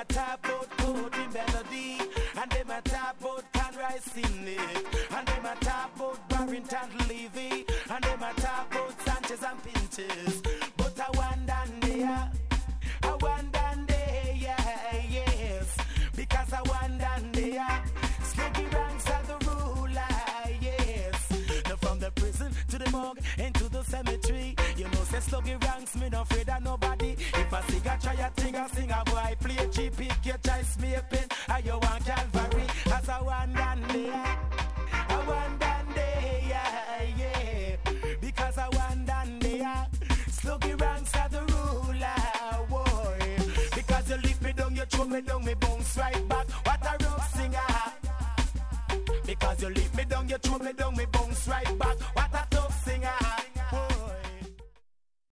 a talk about code in melody, and them a talk about Conroy Simnick, and them a talk about Barrington Levy, and them a talk about Sanchez and Pinches. But I wonder there, I wonder there, yeah, yes, because I wonder there, Sluggy ranks are the ruler, yes. Now from the prison to the morgue and to the cemetery, you know say Sluggy ranks, me no afraid of nobody. If I sing a try a thing, I sing a boy play cheap, pick your choice, me a pen, and you want Calvary. As I wonder there, I wonder there, yeah, yeah, because I wonder there, Sluggy ranks are the ruler, boy. Because you lift me down, you throw me down, me bounce right back. What a rough singer. Because you lift me down, you throw me down, me bounce right back. What a